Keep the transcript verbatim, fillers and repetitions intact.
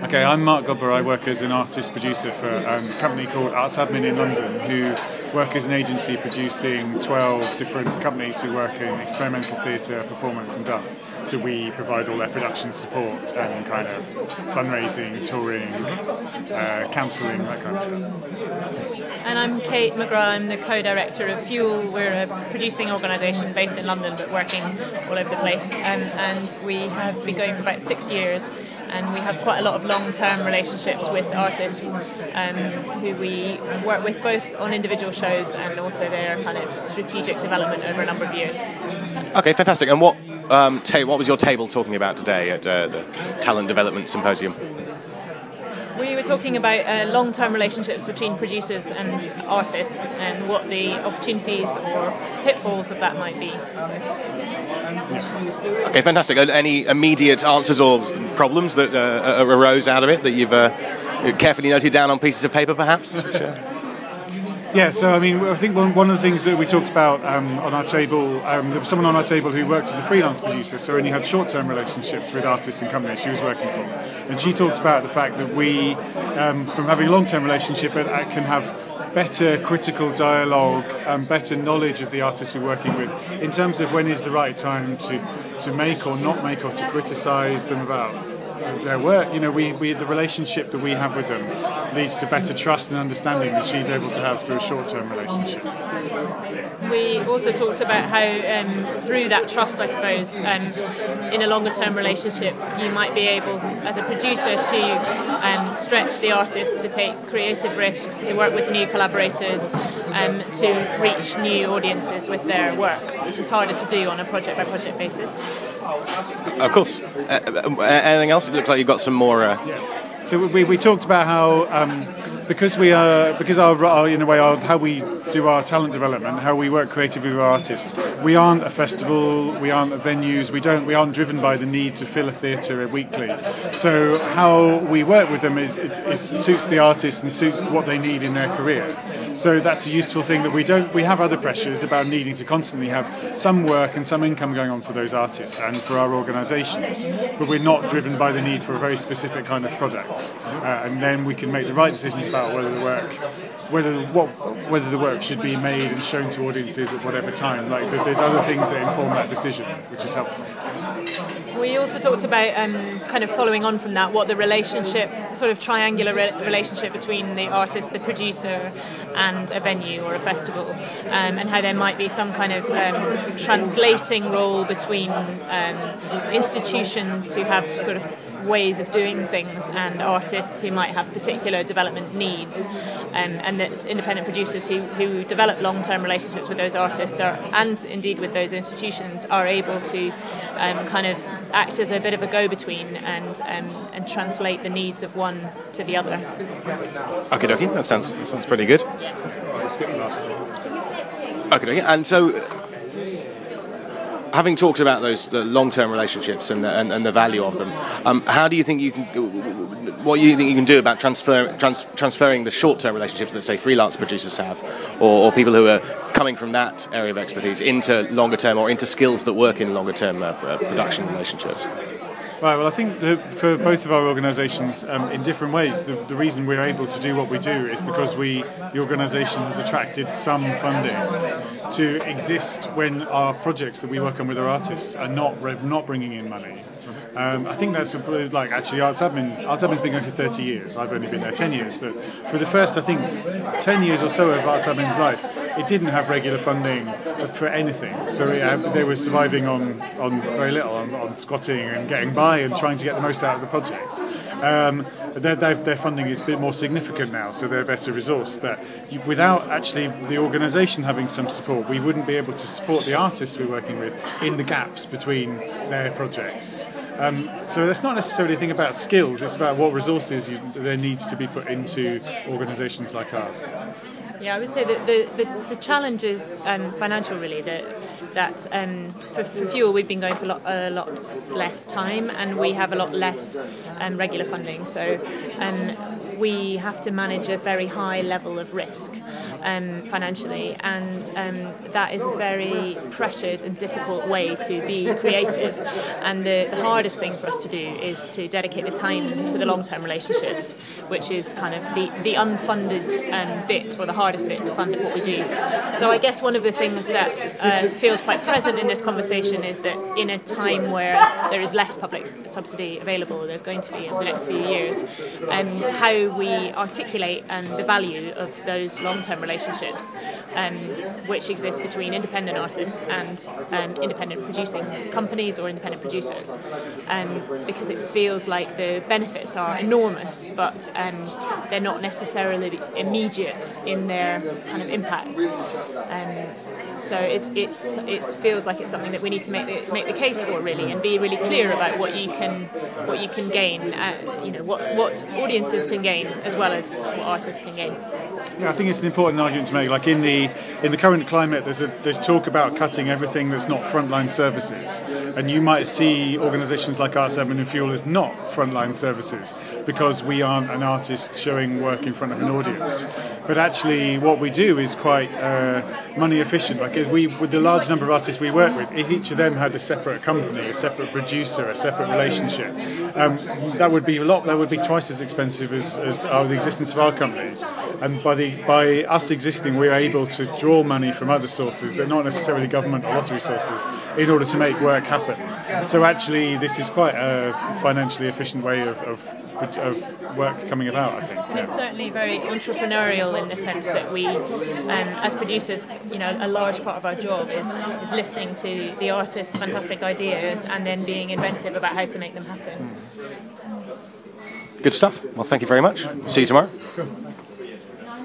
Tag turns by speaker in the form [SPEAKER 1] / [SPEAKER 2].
[SPEAKER 1] Okay, I'm Mark Godber. I work as an artist producer for um, a company called Arts Admin in London, who work as an agency producing twelve different companies who work in experimental theatre, performance and dance. So we provide all their production support and kind of fundraising, touring, uh, counselling, that kind of stuff.
[SPEAKER 2] And I'm Kate McGrath. I'm the co-director of Fuel. We're a producing organisation based in London but working all over the place. Um, and we have been going for about six years. And we have quite a lot of long-term relationships with artists um, who we work with both on individual shows and also their kind of strategic development over a number of years.
[SPEAKER 3] Okay, fantastic. And what um, ta- what was your table talking about today at uh, the Talent Development Symposium?
[SPEAKER 2] We were talking about uh, long-term relationships between producers and artists and what the opportunities or pitfalls of that might be, I suppose.
[SPEAKER 3] Okay, fantastic. Any immediate answers or problems that uh, arose out of it that you've uh, carefully noted down on pieces of paper, perhaps? Sure.
[SPEAKER 1] Yeah, so I mean, I think one, one of the things that we talked about um, on our table, um, there was someone on our table who worked as a freelance producer, so only had short-term relationships with artists and companies she was working for. And she talked about the fact that we, um, from having a long-term relationship, can have better critical dialogue and better knowledge of the artists we're working with in terms of when is the right time to, to make or not make or to criticise them about their work. You know, we, we the relationship that we have with them leads to better trust and understanding that she's able to have through a short-term relationship.
[SPEAKER 2] We also talked about how um, through that trust, I suppose, um, in a longer-term relationship, you might be able, as a producer, to um, stretch the artist to take creative risks, to work with new collaborators, um, to reach new audiences with their work, which is harder to do on a project-by-project basis.
[SPEAKER 3] Of course. Uh, anything else? It looks like you've got some more. Uh...
[SPEAKER 1] Yeah. So we, we talked about how um, because we are because our, our in a way our, how we do our talent development, how we work creatively with our artists. We aren't a festival. We aren't at venues. We don't. We aren't driven by the need to fill a theatre weekly. So how we work with them is, is, is suits the artist and suits what they need in their career. So that's a useful thing that we don't. We have other pressures about needing to constantly have some work and some income going on for those artists and for our organisations, but we're not driven by the need for a very specific kind of product. Uh, and then we can make the right decisions about whether the work, whether what, whether the work should be made and shown to audiences at whatever time. Like there's other things that inform that decision, which is helpful.
[SPEAKER 2] We also talked about um, kind of following on from that, what the relationship, sort of triangular re- relationship between the artist, the producer, and a venue or a festival, um, and how there might be some kind of um, translating role between um, institutions who have sort of ways of doing things and artists who might have particular development needs, um, and that independent producers who, who develop long-term relationships with those artists are, and indeed with those institutions, are able to um, kind of act as a bit of a go-between and um, and translate the needs of one to the other.
[SPEAKER 3] Okay, dokie, that sounds that sounds pretty good. Okay, dokie, and so having talked about those the long-term relationships and the, and, and the value of them, um, how do you think you can? What do you think you can do about transfer, trans, transferring the short-term relationships that, say, freelance producers have, or, or people who are coming from that area of expertise into longer-term or into skills that work in longer-term uh, production relationships?
[SPEAKER 1] Right, well, I think that for both of our organisations, um, in different ways, the, the reason we're able to do what we do is because we, the organisation has attracted some funding to exist when our projects that we work on with our artists are not not bringing in money. Um, I think that's a, like actually Arts Admin. Arts Admin's been going for thirty years. I've only been there ten years, but for the first, I think, ten years or so of Arts Admin's life, it didn't have regular funding for anything. So it, they were surviving on, on very little, on, on squatting and getting by and trying to get the most out of the projects. Um, their, their, their funding is a bit more significant now, so they're better resourced. But without actually the organisation having some support, we wouldn't be able to support the artists we're working with in the gaps between their projects. Um, so that's not necessarily a thing about skills, it's about what resources you, there needs to be put into organisations like ours.
[SPEAKER 2] Yeah, I would say that the, the, the challenge is um, financial, really. That that um, for, for Fuel, we've been going for a lot, a lot less time, and we have a lot less um, regular funding. So um, we have to manage a very high level of risk um, financially, and um, that is a very pressured and difficult way to be creative. And the, the hardest thing for us to do is to dedicate the time to the long-term relationships, which is kind of the, the unfunded um, bit, or the hardest bit to fund of what we do. So I guess one of the things that uh, feels quite present in this conversation is that in a time where there is less public subsidy available, there's going to be in the next few years, um, how we articulate um, the value of those long-term relationships um, which exist between independent artists and um, independent producing companies or independent producers, um, because it feels like the benefits are enormous, but um, they're not necessarily immediate in their kind of impact. Um, so it's it's it feels like it's something that we need to make the, make the case for, really, and be really clear about what you can what you can gain, uh, you know, what what audiences can gain as well as what artists can gain.
[SPEAKER 1] Yeah, I think it's an important argument to make. Like in the in the current climate, there's a there's talk about cutting everything that's not frontline services, and you might see organisations like R seven and Fuel as not frontline services because we aren't an artist showing work in front of an audience. But actually, what we do is quite uh, money efficient. Like we, with the large number of artists we work with, if each of them had a separate company, a separate producer, a separate relationship, um, that would be a lot. That would be twice as expensive as, as our, the existence of our companies. And by the by us existing, we're able to draw money from other sources that are not necessarily government or lottery sources in order to make work happen. So actually, this is quite a financially efficient way of, of, of work coming about, I think.
[SPEAKER 2] And it's certainly very entrepreneurial in the sense that we, um, as producers, you know, a large part of our job is is listening to the artist's fantastic ideas and then being inventive about how to make them happen.
[SPEAKER 3] Good stuff. Well, thank you very much. See you tomorrow.
[SPEAKER 1] Cool.